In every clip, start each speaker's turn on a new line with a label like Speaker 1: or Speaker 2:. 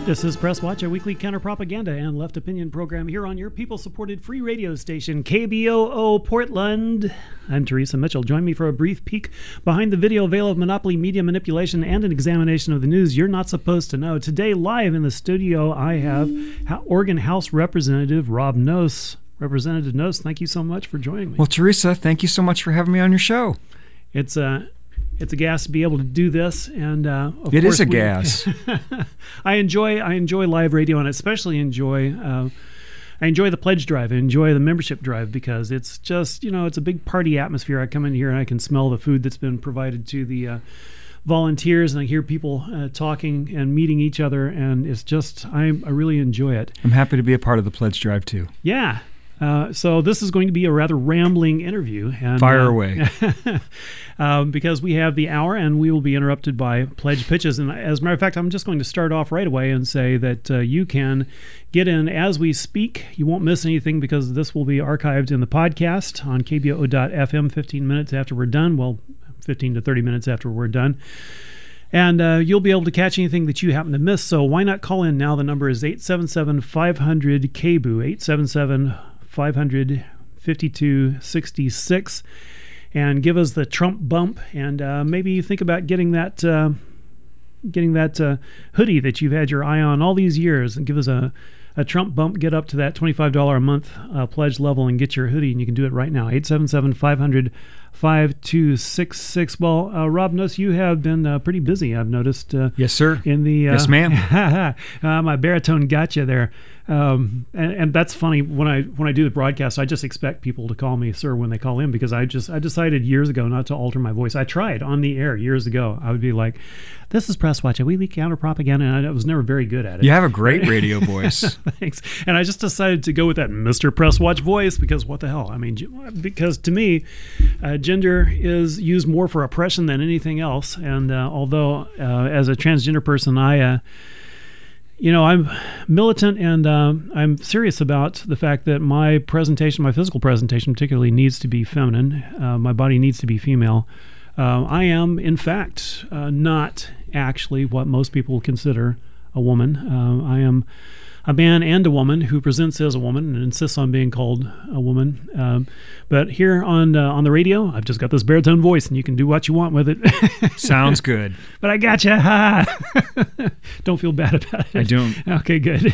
Speaker 1: This is Press Watch, a weekly counter-propaganda and left opinion program here on your people-supported free radio station, KBOO Portland. I'm Teresa Mitchell. Join me for a brief peek behind the video veil of monopoly media manipulation and an examination of the news you're not supposed to know. Today, live in the studio, I have Oregon House Representative Rob Noss. Representative Noss, thank you so much for joining me.
Speaker 2: Well, Teresa, thank you so much for having me on your show.
Speaker 1: It's a gas to be able to do this, and
Speaker 2: it is a gas.
Speaker 1: I enjoy live radio, and especially enjoy the pledge drive. I enjoy the membership drive because it's just it's a big party atmosphere. I come in here and I can smell the food that's been provided to the volunteers, and I hear people talking and meeting each other, and it's just I really enjoy it.
Speaker 2: I'm happy to be a part of the pledge drive too.
Speaker 1: Yeah. So this is going to be a rather rambling interview. And,
Speaker 2: fire away.
Speaker 1: Because we have the hour and we will be interrupted by pledge pitches. And as a matter of fact, I'm just going to start off right away and say that you can get in as we speak. You won't miss anything because this will be archived in the podcast on KBOO.FM 15 minutes after we're done. Well, 15 to 30 minutes after we're done. And you'll be able to catch anything that you happen to miss. So why not call in now? The number is 877-500-KBOO, 877-500-5266, and give us the Trump bump, and maybe you think about getting that hoodie that you've had your eye on all these years, and give us a Trump bump, get up to that $25 a month pledge level and get your hoodie, and you can do it right now, 877-500-5266. Well, Rob Noss, you have been pretty busy, I've noticed.
Speaker 2: Yes, sir.
Speaker 1: Yes,
Speaker 2: ma'am.
Speaker 1: My baritone got you there. And that's funny, when I do the broadcast, I just expect people to call me sir when they call in, because I decided years ago not to alter my voice. I tried on the air years ago. I would be like, this is Press Watch, a weekly counter propaganda, and I was never very good at it.
Speaker 2: You have a great radio voice.
Speaker 1: Thanks. And I just decided to go with that Mr. Press Watch voice, because what the hell? I mean, because to me, gender is used more for oppression than anything else. And although as a transgender person, I'm militant, and I'm serious about the fact that my presentation, my physical presentation particularly, needs to be feminine. My body needs to be female. I am, in fact, not actually what most people consider a woman. I am a man and a woman who presents as a woman and insists on being called a woman. But here on the radio, I've just got this baritone voice, and you can do what you want with it.
Speaker 2: Sounds good.
Speaker 1: But I gotcha. Ha! Don't feel bad about it.
Speaker 2: I don't.
Speaker 1: Okay, good.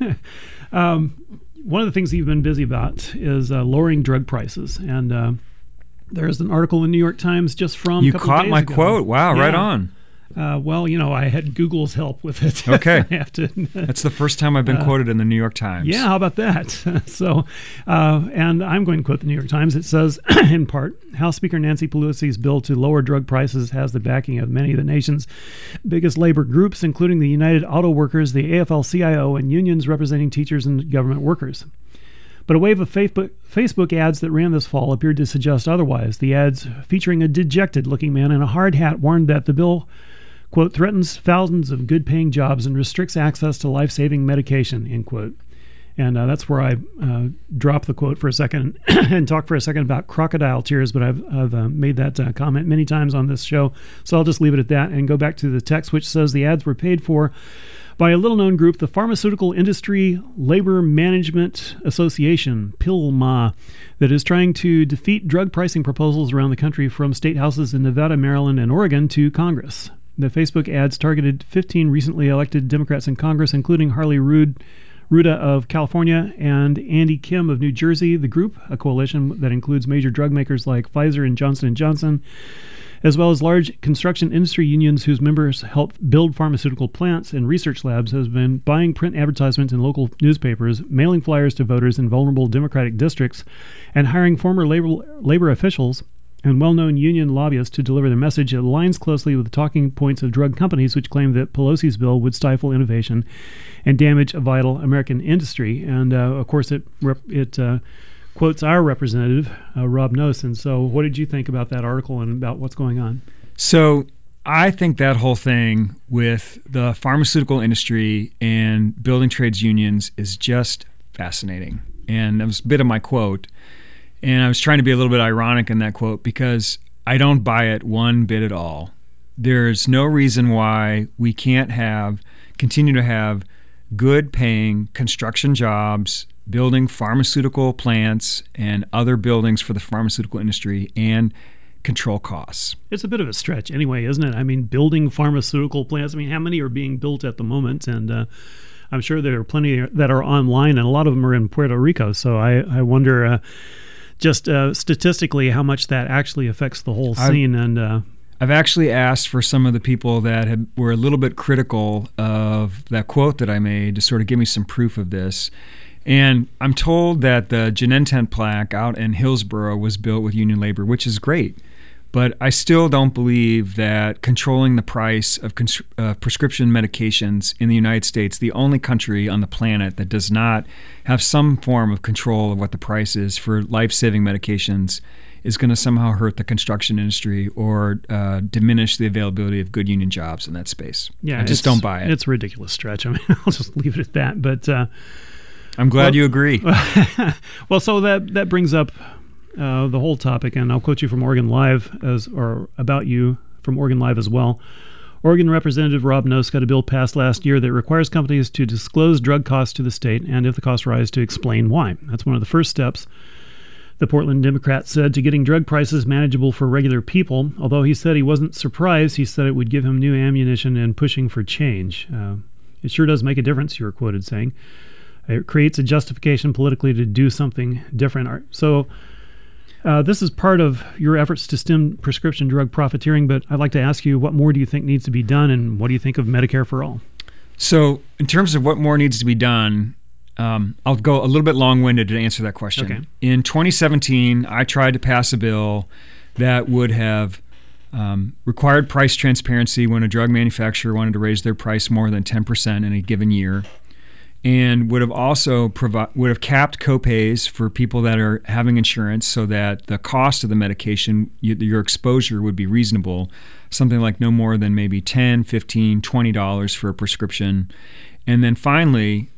Speaker 1: One of the things that you've been busy about is lowering drug prices, and there's an article in the New York Times just from a couple
Speaker 2: caught
Speaker 1: days
Speaker 2: my
Speaker 1: ago.
Speaker 2: quote. Wow,
Speaker 1: Yeah.
Speaker 2: right on.
Speaker 1: Well, I had Google's help with it.
Speaker 2: Okay.
Speaker 1: I have to admit.
Speaker 2: That's the first time I've been quoted in the New York Times.
Speaker 1: Yeah, how about that? So, and I'm going to quote the New York Times. It says, in part, House Speaker Nancy Pelosi's bill to lower drug prices has the backing of many of the nation's biggest labor groups, including the United Auto Workers, the AFL-CIO, and unions representing teachers and government workers. But a wave of Facebook ads that ran this fall appeared to suggest otherwise. The ads, featuring a dejected-looking man in a hard hat, warned that the bill, quote, threatens thousands of good-paying jobs and restricts access to life-saving medication, end quote. And that's where I drop the quote for a second and talk for a second about crocodile tears, but I've made that comment many times on this show, so I'll just leave it at that and go back to the text, which says the ads were paid for by a little-known group, the Pharmaceutical Industry Labor Management Association, PILMA, that is trying to defeat drug pricing proposals around the country, from state houses in Nevada, Maryland, and Oregon to Congress. The Facebook ads targeted 15 recently elected Democrats in Congress, including Harley Ruda of California and Andy Kim of New Jersey. The group, a coalition that includes major drug makers like Pfizer and Johnson & Johnson, as well as large construction industry unions whose members help build pharmaceutical plants and research labs, has been buying print advertisements in local newspapers, mailing flyers to voters in vulnerable Democratic districts, and hiring former labor officials and well-known union lobbyists to deliver their message. It aligns closely with the talking points of drug companies, which claim that Pelosi's bill would stifle innovation and damage a vital American industry. And, of course, it quotes our representative, Rob Noss. And so what did you think about that article and about what's going on?
Speaker 2: So I think that whole thing with the pharmaceutical industry and building trades unions is just fascinating. And that was a bit of my quote. And I was trying to be a little bit ironic in that quote because I don't buy it one bit at all. There's no reason why we can't continue to have good paying construction jobs, building pharmaceutical plants and other buildings for the pharmaceutical industry, and control costs.
Speaker 1: It's a bit of a stretch anyway, isn't it? I mean, building pharmaceutical plants, I mean, how many are being built at the moment? And I'm sure there are plenty that are online, and a lot of them are in Puerto Rico. So I wonder just statistically how much that actually affects the whole scene.
Speaker 2: I've actually asked for some of the people that were a little bit critical of that quote that I made to sort of give me some proof of this. And I'm told that the Genentech plaque out in Hillsborough was built with union labor, which is great. But I still don't believe that controlling the price of prescription medications in the United States, the only country on the planet that does not have some form of control of what the price is for life-saving medications, is going to somehow hurt the construction industry or diminish the availability of good union jobs in that space.
Speaker 1: Yeah,
Speaker 2: I just don't buy it.
Speaker 1: It's a ridiculous stretch. I mean, I'll just leave it at that. But
Speaker 2: I'm glad you agree.
Speaker 1: Well, so that brings up the whole topic, and I'll quote you from Oregon Live about you from Oregon Live as well. Oregon Representative Rob Nosk got a bill passed last year that requires companies to disclose drug costs to the state, and if the costs rise, to explain why. That's one of the first steps, the Portland Democrat said, to getting drug prices manageable for regular people. Although he said he wasn't surprised, he said it would give him new ammunition in pushing for change. It sure does make a difference, you were quoted saying. It creates a justification politically to do something different. So this is part of your efforts to stem prescription drug profiteering, but I'd like to ask you, what more do you think needs to be done, and what do you think of Medicare for All?
Speaker 2: So in terms of what more needs to be done, I'll go a little bit long-winded to answer that question.
Speaker 1: Okay.
Speaker 2: In 2017, I tried to pass a bill that would have required price transparency when a drug manufacturer wanted to raise their price more than 10% in a given year, and would have also capped copays for people that are having insurance so that the cost of the medication, your exposure would be reasonable, something like no more than maybe $10, $15, $20 for a prescription. And then finally,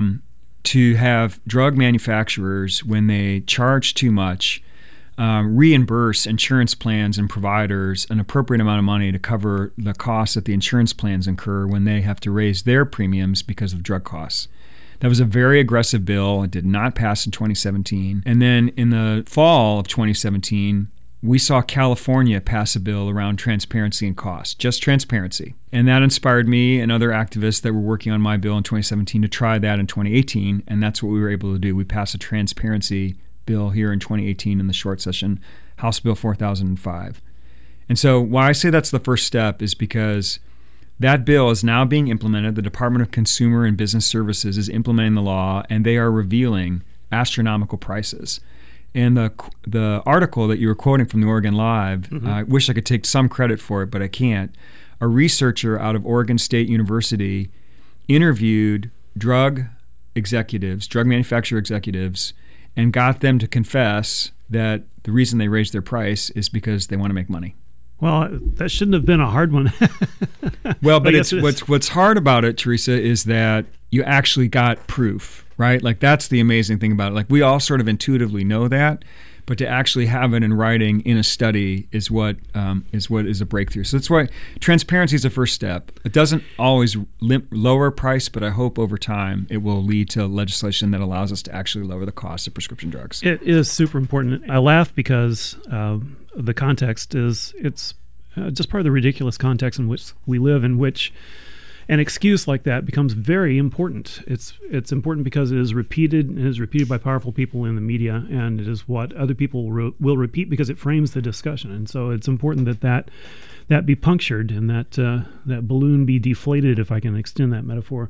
Speaker 2: to have drug manufacturers, when they charge too much, reimburse insurance plans and providers an appropriate amount of money to cover the costs that the insurance plans incur when they have to raise their premiums because of drug costs. That was a very aggressive bill. It did not pass in 2017. And then in the fall of 2017, we saw California pass a bill around transparency and cost, just transparency. And that inspired me and other activists that were working on my bill in 2017 to try that in 2018, and that's what we were able to do. We passed a transparency bill here in 2018 in the short session, House Bill 4005. And so why I say that's the first step is because that bill is now being implemented. The Department of Consumer and Business Services is implementing the law, and they are revealing astronomical prices. And the article that you were quoting from the Oregon Live, I wish I could take some credit for it, but I can't. A researcher out of Oregon State University interviewed drug manufacturer executives, and got them to confess that the reason they raised their price is because they want to make money.
Speaker 1: Well, that shouldn't have been a hard one.
Speaker 2: Well, but what's hard about it, Teresa, is that you actually got proof, right? Like, that's the amazing thing about it. Like, we all sort of intuitively know that, but to actually have it in writing in a study is what is a breakthrough. So that's why transparency is the first step. It doesn't always lower price, but I hope over time it will lead to legislation that allows us to actually lower the cost of prescription drugs.
Speaker 1: It is super important. I laugh because the context it's just part of the ridiculous context in which we live, in which an excuse like that becomes very important. It's important because it is repeated, and is repeated by powerful people in the media, and it is what other people will repeat because it frames the discussion. And so it's important that be punctured, and that balloon be deflated, if I can extend that metaphor.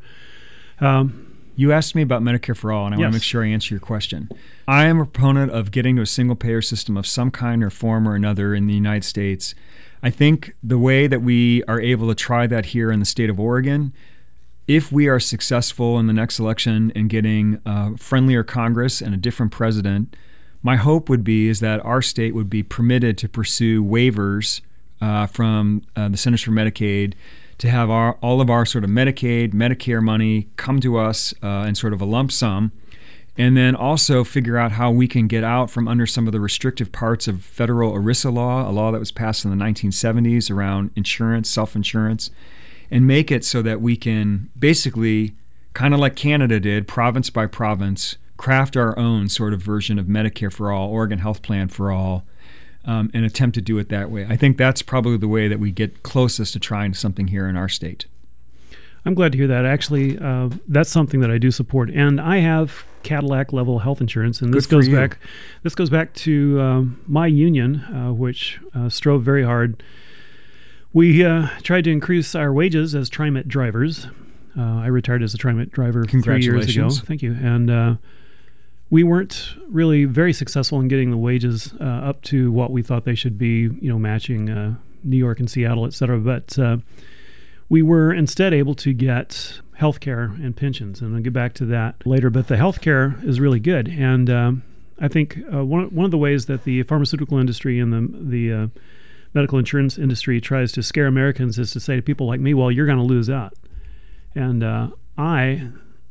Speaker 2: You asked me about Medicare for All, and I want to make sure I answer your question. I am a proponent of getting to a single-payer system of some kind or form or another in the United States. I think the way that we are able to try that here in the state of Oregon, if we are successful in the next election in getting a friendlier Congress and a different president, my hope would be is that our state would be permitted to pursue waivers from the Centers for Medicaid to have all of our sort of Medicaid, Medicare money come to us in sort of a lump sum, and then also figure out how we can get out from under some of the restrictive parts of federal ERISA law, a law that was passed in the 1970s around insurance, self-insurance, and make it so that we can basically kind of like Canada did, province by province, craft our own sort of version of Medicare for all, Oregon Health Plan for all, and attempt to do it that way. I think that's probably the way that we get closest to trying something here in our state.
Speaker 1: I'm glad to hear that. Actually, that's something that I do support, and I have Cadillac level health insurance, and this goes back. This goes back to my union, which strove very hard. We tried to increase our wages as TriMet drivers. I retired as a TriMet driver 3 years ago. Thank you. And we weren't really very successful in getting the wages up to what we thought they should be, matching New York and Seattle, et cetera. But we were instead able to get health care and pensions, and I'll get back to that later. But the health care is really good. And I think one of the ways that the pharmaceutical industry and the medical insurance industry tries to scare Americans is to say to people like me, well, you're going to lose out. And I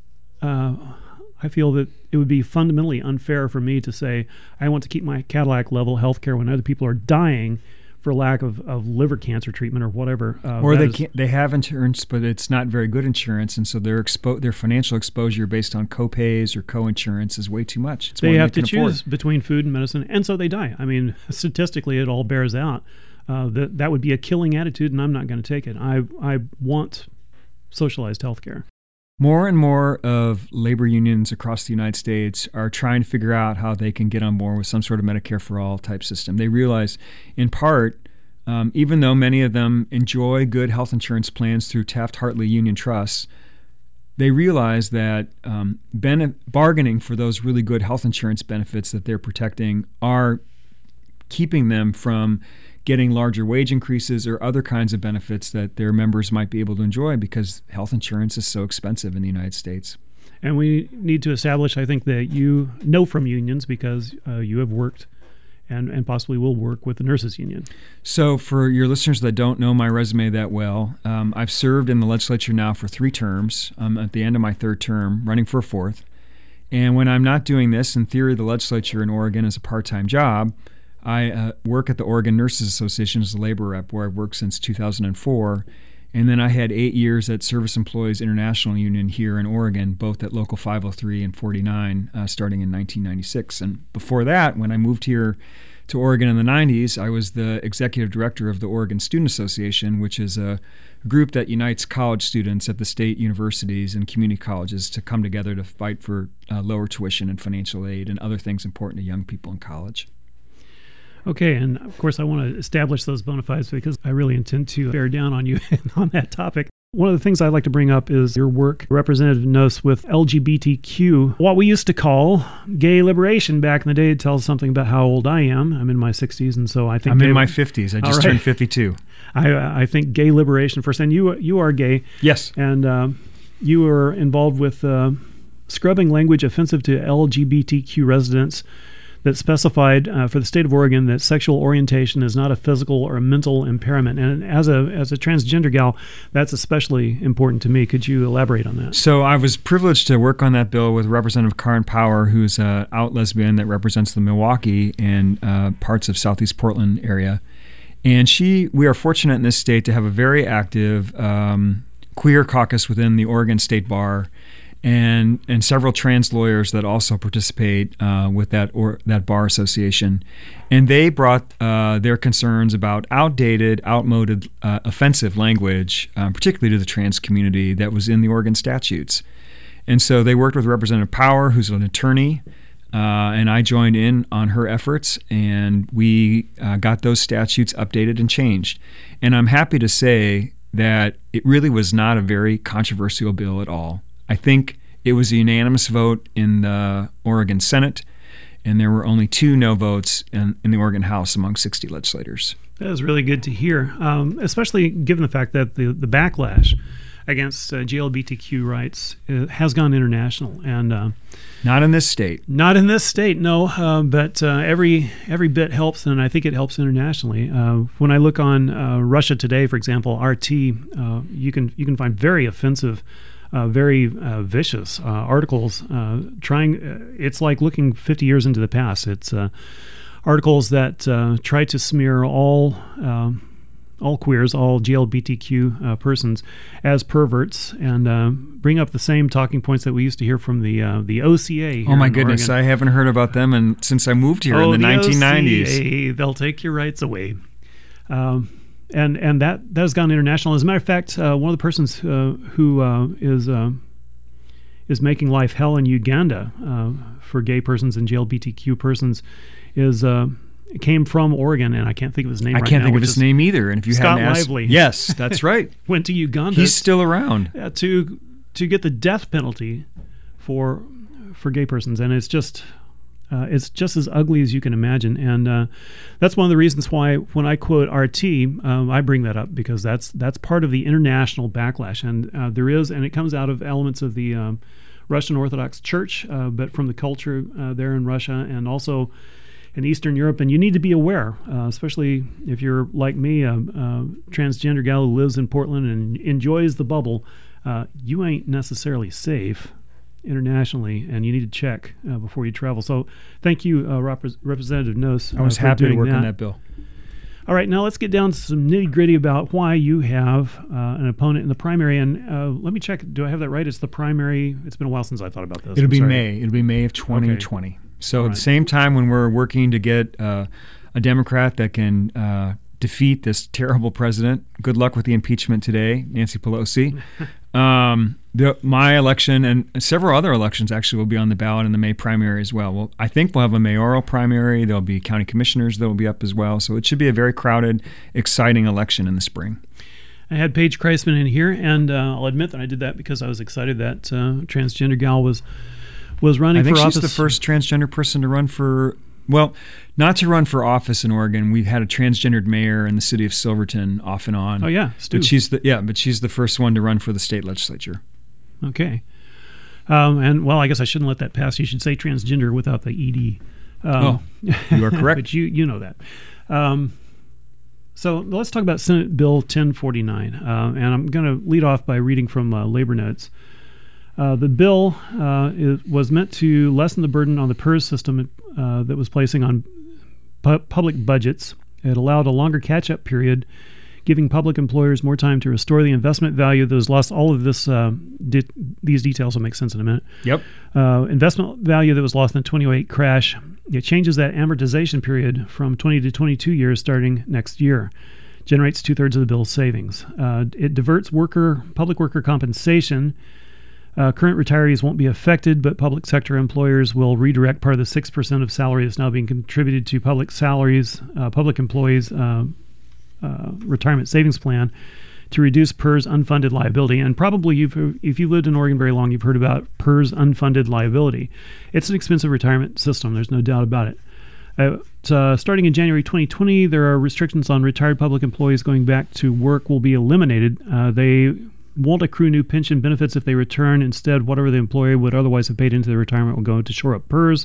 Speaker 1: feel that it would be fundamentally unfair for me to say I want to keep my Cadillac level health care when other people are dying for lack of liver cancer treatment or whatever.
Speaker 2: Or they have insurance, but it's not very good insurance, and so their financial exposure based on co-pays or co-insurance is way too much.
Speaker 1: They have to choose between food and medicine, and so they die. I mean, statistically, it all bears out. That would be a killing attitude, and I'm not going to take it. I want socialized health care.
Speaker 2: More and more of labor unions across the United States are trying to figure out how they can get on board with some sort of Medicare for all type system. They realize, in part, even though many of them enjoy good health insurance plans through Taft-Hartley Union Trusts, they realize that bargaining for those really good health insurance benefits that they're protecting are keeping them from getting larger wage increases or other kinds of benefits that their members might be able to enjoy because health insurance is so expensive in the United States.
Speaker 1: And we need to establish, I think, that you know from unions because you have worked and possibly will work with the nurses union.
Speaker 2: So for your listeners that don't know my resume that well, I've served in the legislature now for 3 terms. I'm at the end of my 3rd term, running for a 4th. And when I'm not doing this, in theory, the legislature in Oregon is a part-time job. I work at the Oregon Nurses Association as a labor rep, where I've worked since 2004. And then I had 8 years at Service Employees International Union here in Oregon, both at Local 503 and 49, starting in 1996. And before that, when I moved here to Oregon in the 90s, I was the executive director of the Oregon Student Association, which is a group that unites college students at the state universities and community colleges to come together to fight for lower tuition and financial aid and other things important to young people in college.
Speaker 1: Okay, and of course I want to establish those bona fides because I really intend to bear down on you on that topic. One of the things I'd like to bring up is your work, representativeness with LGBTQ, what we used to call gay liberation back in the day. It tells something about how old I am. I'm in my 60s, and so I think
Speaker 2: I'm in my 50s. I just turned 52.
Speaker 1: I think gay liberation first, and you are gay.
Speaker 2: Yes.
Speaker 1: And you were involved with scrubbing language offensive to LGBTQ residents that specified for the state of Oregon that sexual orientation is not a physical or a mental impairment. And as a transgender gal, that's especially important to me. Could you elaborate on that?
Speaker 2: So I was privileged to work on that bill with Representative Karen Power, who's an out lesbian that represents the Milwaukee and parts of Southeast Portland area. And we are fortunate in this state to have a very active queer caucus within the Oregon State Bar, and several trans lawyers that also participate with that bar association. And they brought their concerns about outdated, outmoded, offensive language, particularly to the trans community, that was in the Oregon statutes. And so they worked with Representative Power, who's an attorney, and I joined in on her efforts, and we got those statutes updated and changed. And I'm happy to say that it really was not a very controversial bill at all. I think it was a unanimous vote in the Oregon Senate, and there were only 2 no votes in the Oregon House among 60 legislators.
Speaker 1: That is really good to hear, especially given the fact that the backlash against GLBTQ rights has gone international. And
Speaker 2: not in this state.
Speaker 1: Not in this state, no. But every bit helps, and I think it helps internationally. When I look on Russia Today, for example, RT, you can find very offensive, very vicious articles trying. It's like looking 50 years into the past. It's articles that try to smear all all queers, all GLBTQ persons as perverts, and bring up the same talking points that we used to hear from the OCA. Here
Speaker 2: oh my
Speaker 1: in
Speaker 2: goodness,
Speaker 1: Oregon.
Speaker 2: I haven't heard about them since I moved here in the 1990s.
Speaker 1: OCA, they'll take your rights away. And that has gone international. As a matter of fact, one of the persons who is making life hell in Uganda for gay persons and GLBTQ persons came from Oregon, and I can't think of his name.
Speaker 2: I
Speaker 1: right
Speaker 2: can't
Speaker 1: now,
Speaker 2: think of his name either. And if you
Speaker 1: Scott
Speaker 2: hadn't asked,
Speaker 1: Lively.
Speaker 2: yes, that's right.
Speaker 1: Went to Uganda.
Speaker 2: He's still around.
Speaker 1: To get the death penalty for gay persons, and it's just as ugly as you can imagine. And that's one of the reasons why when I quote RT, I bring that up, because that's part of the international backlash, and there is, and it comes out of elements of the Russian Orthodox Church, but from the culture there in Russia and also in Eastern Europe. And you need to be aware, especially if you're like me, a transgender gal who lives in Portland and enjoys the bubble. You ain't necessarily safe internationally, and you need to check before you travel. So thank you, Representative Nose.
Speaker 2: I was
Speaker 1: for
Speaker 2: happy to
Speaker 1: doing
Speaker 2: work on that bill.
Speaker 1: All right, now let's get down to some nitty-gritty about why you have an opponent in the primary. And let me check. Do I have that right? It's the primary. It's been a while since I thought about this.
Speaker 2: It'll be May. It'll be May of 2020. Okay. So at the same time when we're working to get a Democrat that can defeat this terrible president, good luck with the impeachment today, Nancy Pelosi. My election and several other elections actually will be on the ballot in the May primary as well. Well, I think we'll have a mayoral primary. There'll be county commissioners that will be up as well. So it should be a very crowded, exciting election in the spring.
Speaker 1: I had Paige Kreisman in here, and I'll admit that I did that because I was excited that transgender gal was running for office.
Speaker 2: I think she's the first transgender person to run for, well, not to run for office in Oregon. We've had a transgendered mayor in the city of Silverton off and on.
Speaker 1: Oh yeah, Stu.
Speaker 2: But she's the first one to run for the state legislature.
Speaker 1: Okay. And well, I guess I shouldn't let that pass. You should say transgender without the ED.
Speaker 2: You are correct.
Speaker 1: But you know that. So let's talk about Senate Bill 1049. And I'm going to lead off by reading from Labor Notes. The bill was meant to lessen the burden on the PERS system that was placing on public budgets. It allowed a longer catch-up period, giving public employers more time to restore the investment value that was lost. All of this, these details will make sense in a minute.
Speaker 2: Yep.
Speaker 1: Investment value that was lost in the 2008 crash. It changes that amortization period from 20 to 22 years starting next year. Generates 2/3 of the bill's savings. It diverts public worker compensation. Current retirees won't be affected, but public sector employers will redirect part of the 6% of salary that's now being contributed to public employees' retirement savings plan to reduce PERS unfunded liability. And probably if you've lived in Oregon very long, you've heard about PERS unfunded liability. It's an expensive retirement system. There's no doubt about it. Starting in January 2020, there are restrictions on retired public employees going back to work will be eliminated. They won't accrue new pension benefits if they return. Instead, whatever the employer would otherwise have paid into their retirement will go to shore up PERS.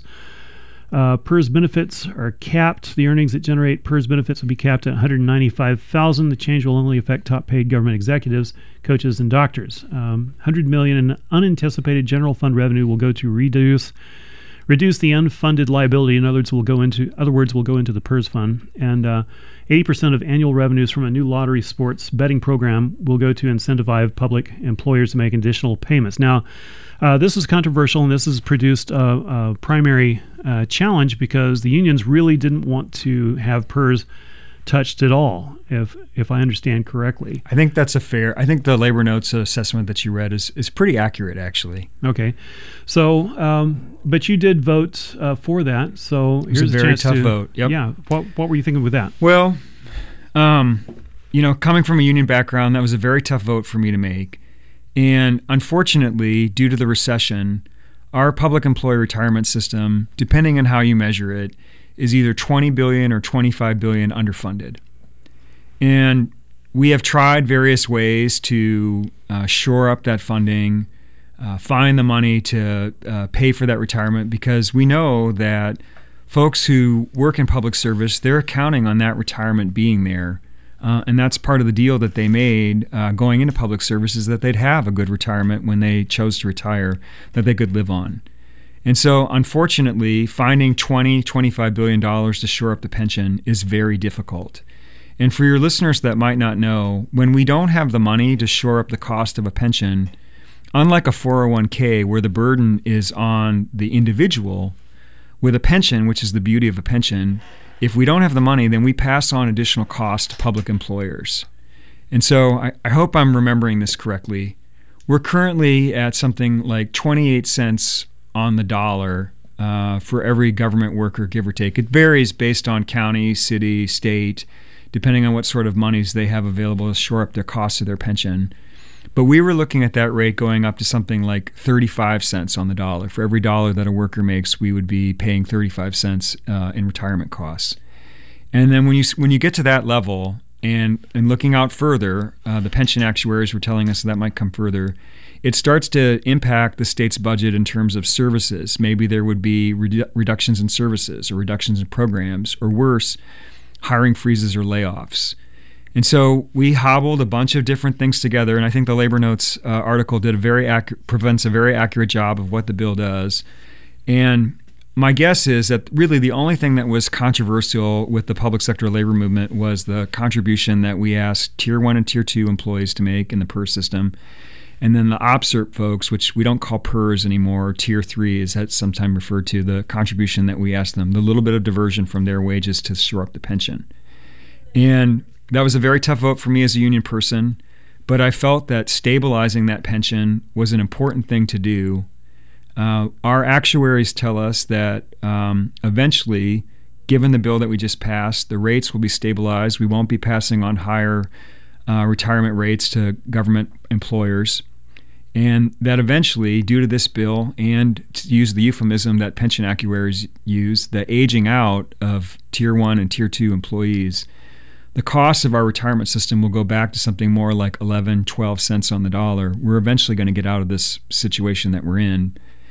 Speaker 1: PERS benefits are capped. The earnings that generate PERS benefits will be capped at $195,000. The change will only affect top-paid government executives, coaches, and doctors. $100 million in unanticipated general fund revenue will go to reduce the unfunded liability. In other words, will go into the PERS fund. And 80% of annual revenues from a new lottery sports betting program will go to incentivize public employers to make additional payments. Now, this is controversial, and this has produced a primary challenge because the unions really didn't want to have PERS touched at all, if I understand correctly.
Speaker 2: I think that's I think the Labor Notes assessment that you read is pretty accurate, actually.
Speaker 1: Okay. So, but you did vote for that. So
Speaker 2: here's a very tough vote. Yep.
Speaker 1: Yeah. What were you thinking with that?
Speaker 2: Well, coming from a union background, that was a very tough vote for me to make. And unfortunately, due to the recession, our public employee retirement system, depending on how you measure it, is either $20 billion or $25 billion underfunded. And we have tried various ways to shore up that funding, find the money to pay for that retirement, because we know that folks who work in public service, they're counting on that retirement being there. And that's part of the deal that they made going into public service, is that they'd have a good retirement when they chose to retire that they could live on. And so, unfortunately, finding $25 billion to shore up the pension is very difficult. And for your listeners that might not know, when we don't have the money to shore up the cost of a pension, unlike a 401k where the burden is on the individual, with a pension, which is the beauty of a pension, if we don't have the money, then we pass on additional costs to public employers. And so I hope I'm remembering this correctly. We're currently at something like 28 cents on the dollar for every government worker, give or take. It varies based on county, city, state, depending on what sort of monies they have available to shore up their costs of their pension. But we were looking at that rate going up to something like 35 cents on the dollar. For every dollar that a worker makes, we would be paying 35 cents in retirement costs. And then when you get to that level, and looking out further, the pension actuaries were telling us that might come further, it starts to impact the state's budget in terms of services. Maybe there would be reductions in services or reductions in programs, or worse, hiring freezes or layoffs. And so we hobbled a bunch of different things together, and I think the Labor Notes article did prevents a very accurate job of what the bill does. And my guess is that really the only thing that was controversial with the public sector labor movement was the contribution that we asked Tier 1 and Tier 2 employees to make in the PERS system. And then the OPSERP folks, which we don't call PERS anymore, Tier 3 is that's sometimes referred to, the contribution that we asked them, the little bit of diversion from their wages to shore up the pension. And that was a very tough vote for me as a union person, but I felt that stabilizing that pension was an important thing to do. Our actuaries tell us that eventually, given the bill that we just passed, the rates will be stabilized. We won't be passing on higher retirement rates to government employers. And that eventually, due to this bill, and to use the euphemism that pension actuaries use, the aging out of Tier 1 and Tier 2 employees, the cost of our retirement system will go back to something more like 11, 12 cents on the dollar. We're eventually going to get out of this situation that we're in.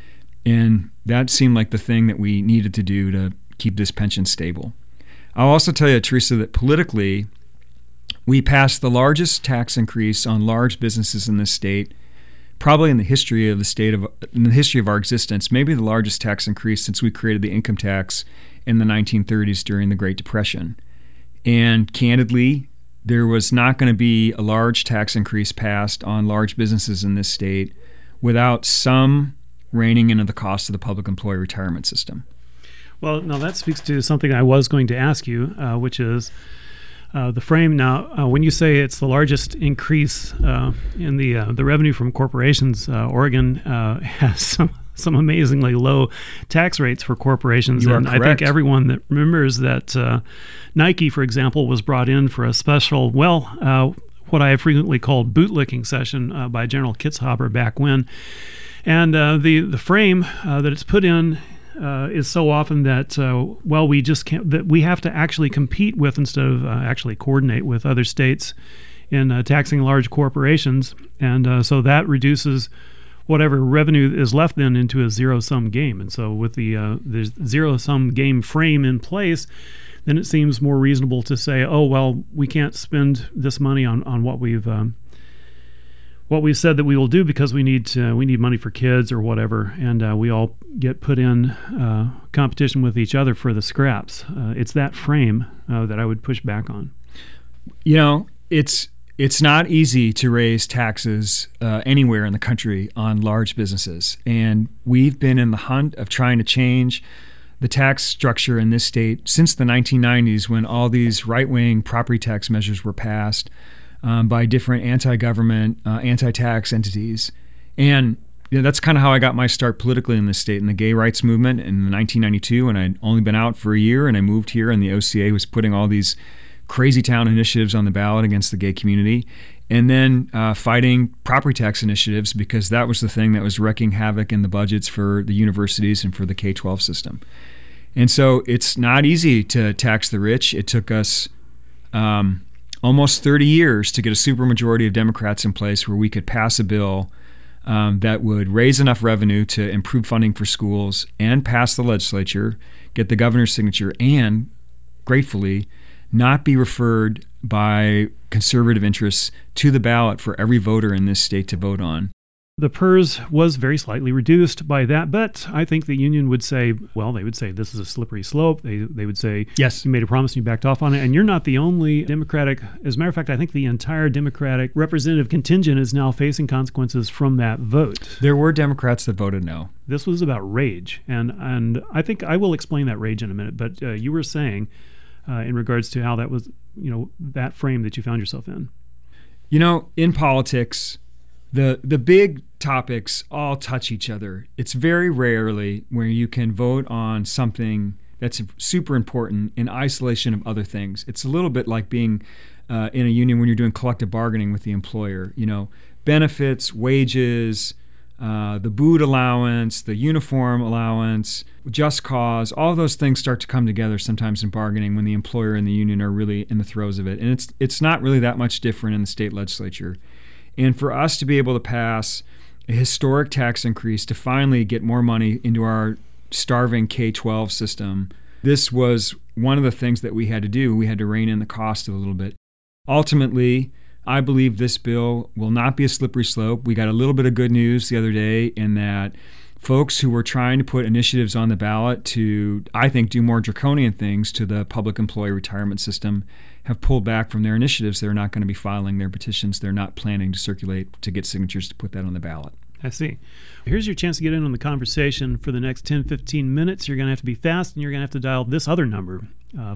Speaker 2: And that seemed like the thing that we needed to do to keep this pension stable. I'll also tell you, Teresa, that politically, we passed the largest tax increase on large businesses in this state, probably in the history of the state in the history of our existence, maybe the largest tax increase since we created the income tax in the 1930s during the Great Depression. And candidly, there was not going to be a large tax increase passed on large businesses in this state without some reining in of the cost of the public employee retirement system.
Speaker 1: Well, now that speaks to something I was going to ask you, which is the frame. Now, when you say it's the largest increase in the revenue from corporations, Oregon has some amazingly low tax rates for corporations.
Speaker 2: You are
Speaker 1: and
Speaker 2: correct.
Speaker 1: I think everyone that remembers that Nike, for example, was brought in for a special, what I have frequently called bootlicking session by General Kitzhaber back when. And the frame that it's put in is so often that, we just can't, that we have to actually compete with instead of actually coordinate with other states in taxing large corporations. And so that reduces whatever revenue is left then into a zero-sum game. And so with the zero-sum game frame in place, then it seems more reasonable to say, we can't spend this money on what we've said that we will do because we need money for kids or whatever, and we all get put in competition with each other for the scraps. It's that frame that I would push back on.
Speaker 2: You know, it's not easy to raise taxes anywhere in the country on large businesses, and we've been in the hunt of trying to change the tax structure in this state since the 1990s, when all these right-wing property tax measures were passed by different anti-government, anti-tax entities. And that's kind of how I got my start politically in this state, in the gay rights movement in 1992, and I'd only been out for a year, and I moved here, and the OCA was putting all these crazy town initiatives on the ballot against the gay community, and then fighting property tax initiatives because that was the thing that was wreaking havoc in the budgets for the universities and for the K-12 system. And so it's not easy to tax the rich. It took us almost 30 years to get a supermajority of Democrats in place where we could pass a bill that would raise enough revenue to improve funding for schools and pass the legislature, get the governor's signature, and, gratefully, not be referred by conservative interests to the ballot for every voter in this state to vote on.
Speaker 1: The PERS was very slightly reduced by that, but I think the union would say, well, they would say this is a slippery slope. They would say,
Speaker 2: yes,
Speaker 1: you made a promise and you backed off on it. And you're not the only Democratic. As a matter of fact, I think the entire Democratic representative contingent is now facing consequences from that vote.
Speaker 2: There were Democrats that voted no.
Speaker 1: This was about rage. And I think I will explain that rage in a minute. But you were saying in regards to how that was, that frame that you found yourself in.
Speaker 2: In politics, the big topics all touch each other. It's very rarely where you can vote on something that's super important in isolation of other things. It's a little bit like being in a union when you're doing collective bargaining with the employer. Benefits, wages, the boot allowance, the uniform allowance, just cause, all those things start to come together sometimes in bargaining when the employer and the union are really in the throes of it. And it's not really that much different in the state legislature. And for us to be able to pass a historic tax increase to finally get more money into our starving K-12 system, this was one of the things that we had to do. We had to rein in the cost a little bit. Ultimately, I believe this bill will not be a slippery slope. We got a little bit of good news the other day in that folks who were trying to put initiatives on the ballot to, I think, do more draconian things to the public employee retirement system have pulled back from their initiatives. They're not going to be filing their petitions. They're not planning to circulate to get signatures to put that on the ballot.
Speaker 1: I see. Here's your chance to get in on the conversation for the next 10, 15 minutes. You're going to have to be fast, and you're going to have to dial this other number,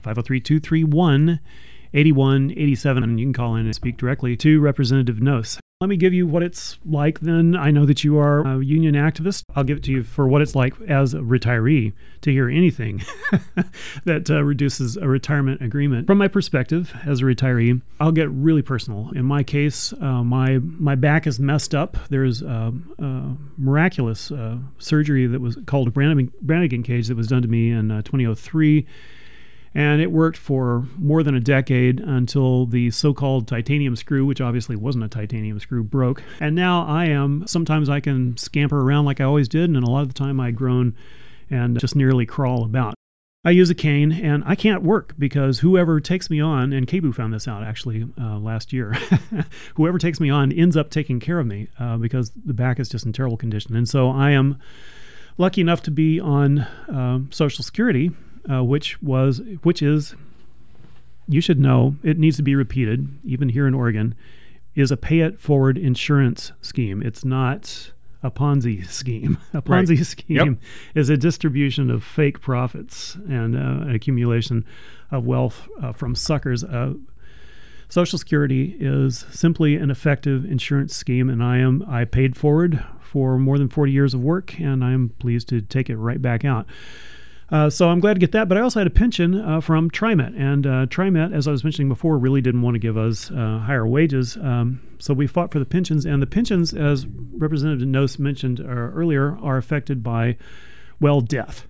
Speaker 1: 503-231-8187, and you can call in and speak directly to Representative Noce. Let me give you what it's like then. I know that you are a union activist. I'll give it to you for what it's like as a retiree to hear anything that reduces a retirement agreement. From my perspective as a retiree, I'll get really personal. In my case, my back is messed up. There's miraculous surgery that was called a Brannigan cage that was done to me in 2003. And it worked for more than a decade until the so-called titanium screw, which obviously wasn't a titanium screw, broke. And now sometimes I can scamper around like I always did, and a lot of the time I groan and just nearly crawl about. I use a cane, and I can't work because whoever takes me on, and KBOO found this out actually last year, whoever takes me on ends up taking care of me because the back is just in terrible condition. And so I am lucky enough to be on Social Security, which is, you should know, it needs to be repeated, even here in Oregon, is a pay-it-forward insurance scheme. It's not a Ponzi scheme. A Ponzi scheme is a distribution of fake profits and an accumulation of wealth from suckers. Social Security is simply an effective insurance scheme, and I paid forward for more than 40 years of work, and I am pleased to take it right back out. So I'm glad to get that, but I also had a pension from TriMet, and TriMet, as I was mentioning before, really didn't want to give us higher wages, so we fought for the pensions, and the pensions, as Representative Noce mentioned earlier, are affected by, well, death.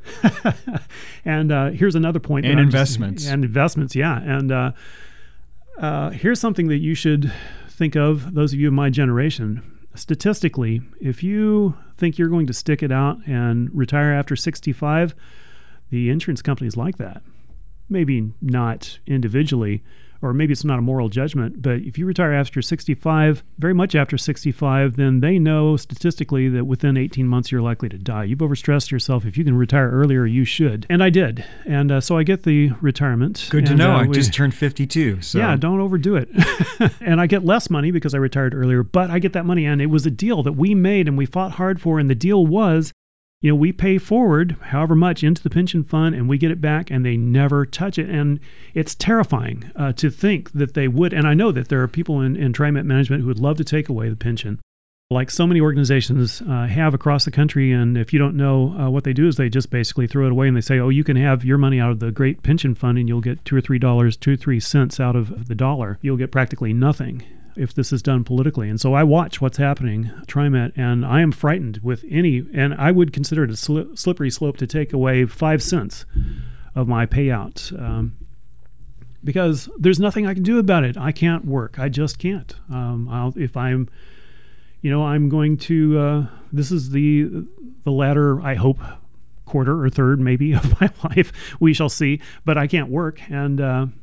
Speaker 1: And here's another point.
Speaker 2: And investments.
Speaker 1: And investments, yeah. And here's something that you should think of, those of you in my generation. Statistically, if you think you're going to stick it out and retire after 65, the insurance companies like that. Maybe not individually, or maybe it's not a moral judgment, but if you retire after 65, very much after 65, then they know statistically that within 18 months you're likely to die. You've overstressed yourself. If you can retire earlier, you should. And I did. And so I get the retirement.
Speaker 2: Good to know. I just turned 52. So.
Speaker 1: Yeah, don't overdo it. And I get less money because I retired earlier, but I get that money. And it was a deal that we made and we fought hard for. And the deal was, we pay forward however much into the pension fund and we get it back and they never touch it. And it's terrifying to think that they would. And I know that there are people in TriMet management who would love to take away the pension, like so many organizations have across the country. And if you don't know, what they do is they just basically throw it away and they say, oh, you can have your money out of the great pension fund and you'll get $2 or $3, 2 or 3 cents out of the dollar. You'll get practically nothing if this is done politically. And so I watch what's happening, TriMet, and I am frightened with and I would consider it a slippery slope to take away 5 cents of my payout because there's nothing I can do about it. I can't work. I just can't. If I'm, I'm going to, this is the latter, I hope, quarter or third maybe of my life. We shall see, but I can't work. And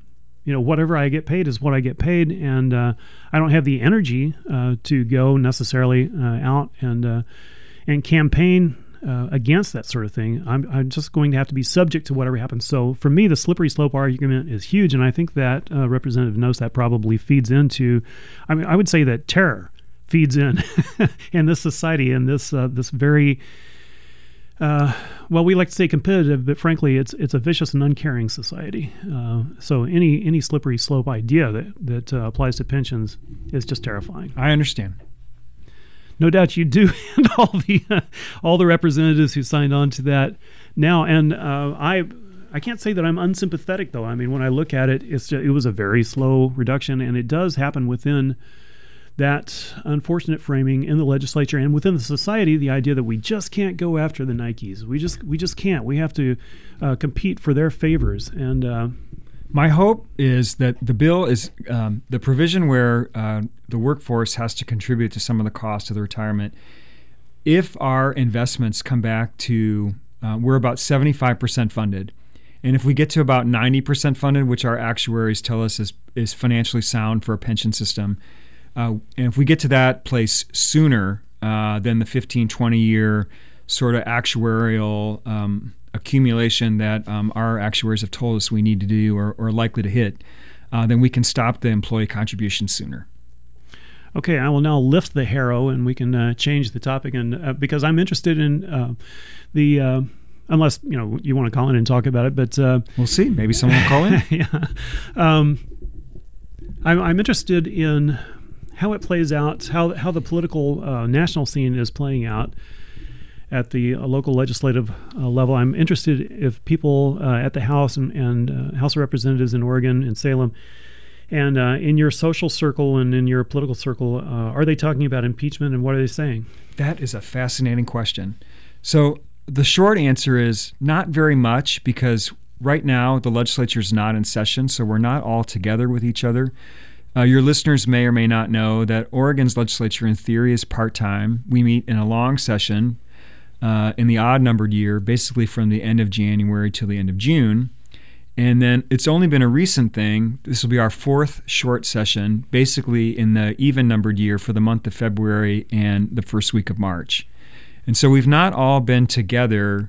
Speaker 1: whatever I get paid is what I get paid, and I don't have the energy to go necessarily out and campaign against that sort of thing. I'm just going to have to be subject to whatever happens. So for me, the slippery slope argument is huge, and I think that Representative Nosak probably feeds into. I mean, I would say that terror feeds in in this society, in this very. Well, we like to say competitive, but frankly, it's a vicious and uncaring society. So any slippery slope idea that applies to pensions is just terrifying.
Speaker 2: I understand.
Speaker 1: No doubt you do, and all the representatives who signed on to that now. And I can't say that I'm unsympathetic, though. I mean, when I look at it, it was a very slow reduction, and it does happen within that unfortunate framing in the legislature and within the society, the idea that we just can't go after the Nikes. We just can't. We have to compete for their favors. And
Speaker 2: my hope is that the bill is the provision where the workforce has to contribute to some of the cost of the retirement. If our investments come back to, we're about 75% funded. And if we get to about 90% funded, which our actuaries tell us is financially sound for a pension system, and if we get to that place sooner than the 15, 20-year sort of actuarial accumulation that our actuaries have told us we need to do or are likely to hit, then we can stop the employee contributions sooner.
Speaker 1: Okay, I will now lift the harrow, and we can change the topic, and because I'm interested in the unless you want to call in and talk about it, but
Speaker 2: we'll see. Maybe someone will call in.
Speaker 1: Yeah, I'm interested in how it plays out, how the political national scene is playing out at the local legislative level. I'm interested if people at the House and House of Representatives in Oregon and Salem, and in your social circle and in your political circle, are they talking about impeachment, and what are they saying?
Speaker 2: That is a fascinating question. So the short answer is not very much, because right now the legislature is not in session, so we're not all together with each other. Your listeners may or may not know that Oregon's legislature, in theory, is part-time. We meet in a long session in the odd-numbered year, basically from the end of January till the end of June. And then it's only been a recent thing. This will be our fourth short session, basically in the even-numbered year for the month of February and the first week of March. And so we've not all been together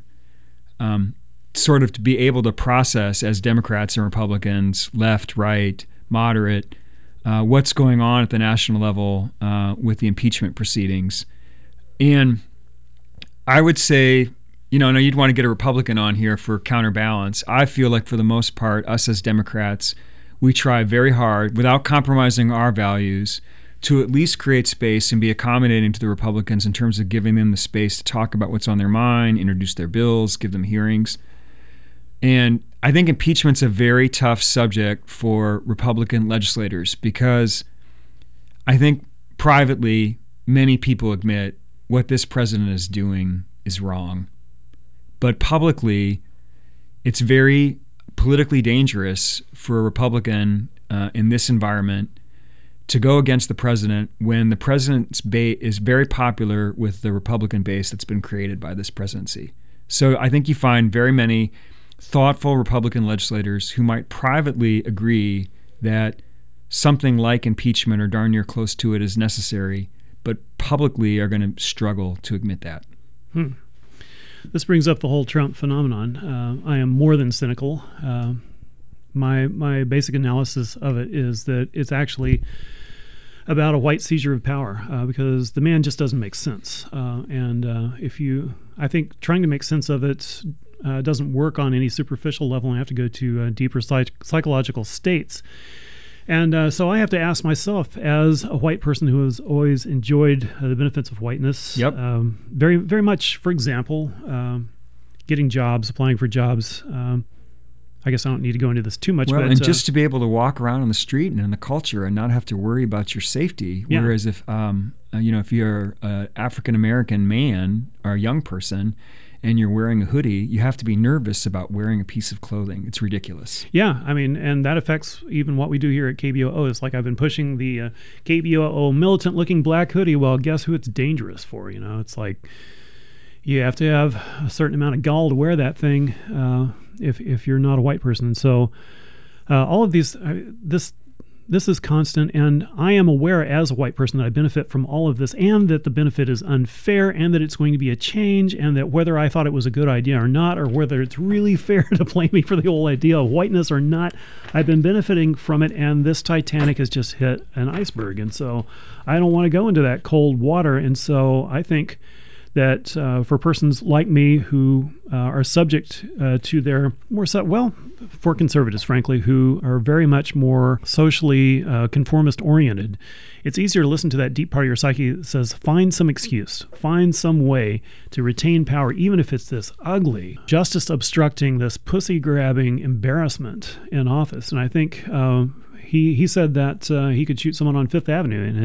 Speaker 2: sort of to be able to process as Democrats and Republicans, left, right, moderate, what's going on at the national level with the impeachment proceedings. And I would say, I know you'd want to get a Republican on here for counterbalance. I feel like for the most part, us as Democrats, we try very hard, without compromising our values, to at least create space and be accommodating to the Republicans in terms of giving them the space to talk about what's on their mind, introduce their bills, give them hearings. And I think impeachment's a very tough subject for Republican legislators, because I think privately many people admit what this president is doing is wrong. But publicly, it's very politically dangerous for a Republican in this environment to go against the president when the president's base is very popular with the Republican base that's been created by this presidency. So I think you find very many thoughtful Republican legislators who might privately agree that something like impeachment or darn near close to it is necessary, but publicly are going to struggle to admit that.
Speaker 1: This brings up the whole Trump phenomenon. I am more than cynical. My basic analysis of it is that it's actually about a white seizure of power, because the man just doesn't make sense. I think trying to make sense of it doesn't work on any superficial level, and I have to go to deeper psychological states. And so I have to ask myself, as a white person who has always enjoyed the benefits of whiteness, very, very much, for example, getting jobs, applying for jobs. I guess I don't need to go into this too much.
Speaker 2: Well,
Speaker 1: but,
Speaker 2: and just to be able to walk around on the street and in the culture and not have to worry about your safety.
Speaker 1: Yeah.
Speaker 2: Whereas if you're an African-American man or a young person and you're wearing a hoodie, you have to be nervous about wearing a piece of clothing. It's ridiculous.
Speaker 1: Yeah, I mean, and that affects even what we do here at KBOO. It's like I've been pushing the KBOO militant-looking black hoodie. Well, guess who it's dangerous for? It's like you have to have a certain amount of gall to wear that thing if you're not a white person. So All of these, this is constant, and I am aware as a white person that I benefit from all of this, and that the benefit is unfair, and that it's going to be a change, and that whether I thought it was a good idea or not, or whether it's really fair to blame me for the whole idea of whiteness or not, I've been benefiting from it, and this Titanic has just hit an iceberg, and so I don't want to go into that cold water, and so I think that for persons like me who are subject to their for conservatives, frankly, who are very much more socially conformist oriented, it's easier to listen to that deep part of your psyche that says, find some excuse, find some way to retain power, even if it's this ugly, justice obstructing, this pussy grabbing embarrassment in office. And I think he said that he could shoot someone on Fifth Avenue and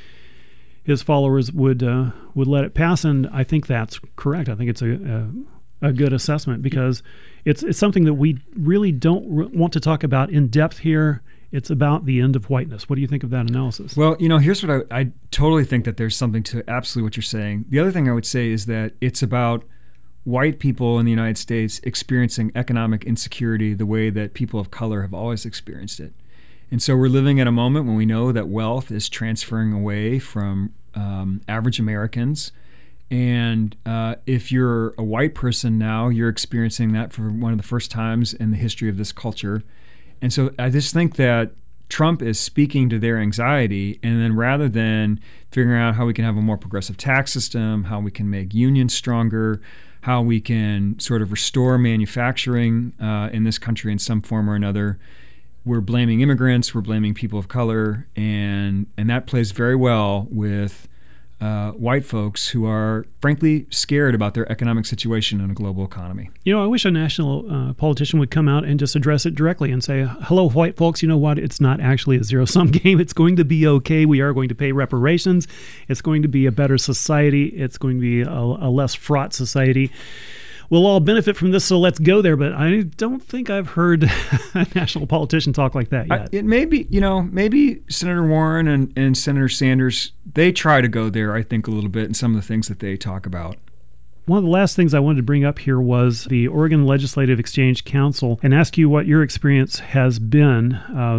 Speaker 1: his followers would let it pass, and I think that's correct. I think it's a good assessment, because it's something that we really don't want to talk about in depth here. It's about the end of whiteness. What do you think of that analysis?
Speaker 2: Well, here's what I totally think that there's something to absolutely what you're saying. The other thing I would say is that it's about white people in the United States experiencing economic insecurity the way that people of color have always experienced it. And so we're living at a moment when we know that wealth is transferring away from average Americans. And if you're a white person now, you're experiencing that for one of the first times in the history of this culture. And so I just think that Trump is speaking to their anxiety, and then rather than figuring out how we can have a more progressive tax system, how we can make unions stronger, how we can sort of restore manufacturing in this country in some form or another, we're blaming immigrants, we're blaming people of color, and that plays very well with white folks who are, frankly, scared about their economic situation in a global economy.
Speaker 1: I wish a national politician would come out and just address it directly and say, hello, white folks, you know what? It's not actually a zero-sum game. It's going to be okay. We are going to pay reparations. It's going to be a better society. It's going to be a less fraught society. We'll all benefit from this, so let's go there. But I don't think I've heard a national politician talk like that yet.
Speaker 2: It may be, maybe Senator Warren and Senator Sanders, they try to go there, I think, a little bit in some of the things that they talk about.
Speaker 1: One of the last things I wanted to bring up here was the Oregon Legislative Exchange Council, and ask you what your experience has been.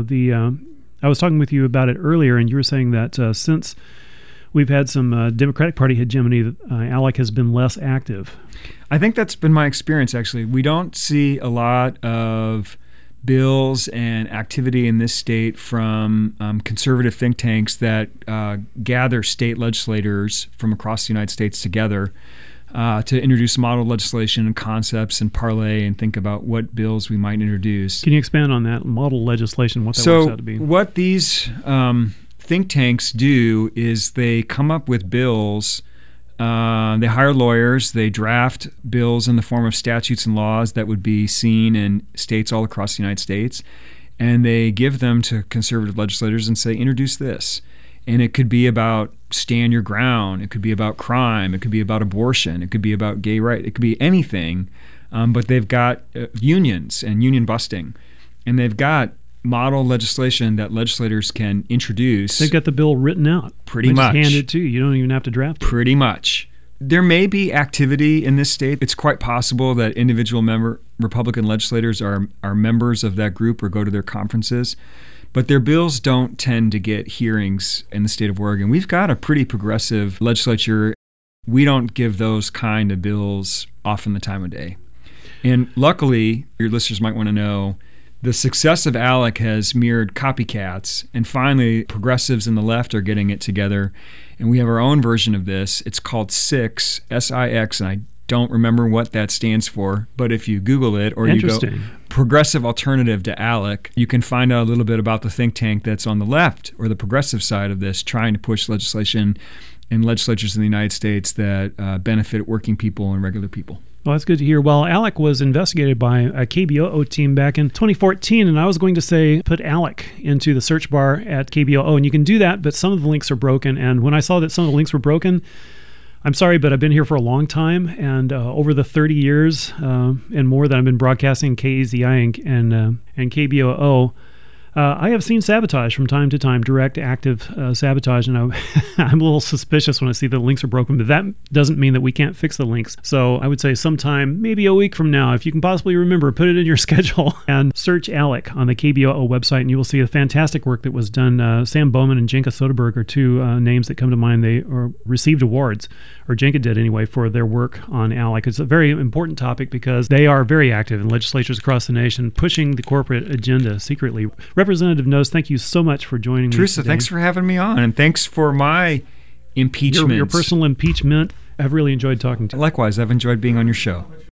Speaker 1: I was talking with you about it earlier, and you were saying that since we've had some Democratic Party hegemony, ALEC has been less active.
Speaker 2: I think that's been my experience, actually. We don't see a lot of bills and activity in this state from conservative think tanks that gather state legislators from across the United States together to introduce model legislation and concepts and parlay and think about what bills we might introduce.
Speaker 1: Can you expand on that model legislation, what that works out to be?
Speaker 2: So what these think tanks do is they come up with bills. They hire lawyers. They draft bills in the form of statutes and laws that would be seen in states all across the United States, and they give them to conservative legislators and say, introduce this. And it could be about stand your ground. It could be about crime. It could be about abortion. It could be about gay rights. It could be anything. But they've got unions and union busting, and they've got model legislation that legislators can introduce.
Speaker 1: They've got the bill written out.
Speaker 2: Pretty much.
Speaker 1: Just hand it to you. You don't even have to draft it.
Speaker 2: Pretty much. There may be activity in this state. It's quite possible that individual Republican legislators are members of that group or go to their conferences, but their bills don't tend to get hearings in the state of Oregon. We've got a pretty progressive legislature. We don't give those kind of bills often the time of day. And luckily, your listeners might want to know, the success of ALEC has mirrored copycats, and finally progressives and the left are getting it together, and we have our own version of this. It's called SIX, S-I-X, and I don't remember what that stands for, but if you Google it or you go Progressive Alternative to ALEC, you can find out a little bit about the think tank that's on the left or the progressive side of this, trying to push legislation in legislatures in the United States that benefit working people and regular people.
Speaker 1: Well, that's good to hear. Well, ALEC was investigated by a KBOO team back in 2014, and I was going to say put ALEC into the search bar at KBOO, and you can do that, but some of the links are broken. And when I saw that some of the links were broken, I'm sorry, but I've been here for a long time, and over the 30 years and more that I've been broadcasting KEZI and KBOO, I have seen sabotage from time to time, direct, active sabotage, and I'm a little suspicious when I see the links are broken, but that doesn't mean that we can't fix the links. So I would say sometime, maybe a week from now, if you can possibly remember, put it in your schedule and search ALEC on the KBOO website, and you will see the fantastic work that was done. Sam Bowman and Jenka Soderberg are two names that come to mind. They received awards, or Jenka did anyway, for their work on ALEC. It's a very important topic because they are very active in legislatures across the nation, pushing the corporate agenda secretly. Representative Nose, thank you so much for joining me
Speaker 2: Teresa,
Speaker 1: today.
Speaker 2: thanks for having me on, and thanks for my impeachment.
Speaker 1: Your personal impeachment. I've really enjoyed talking to you.
Speaker 2: Likewise, I've enjoyed being on your show.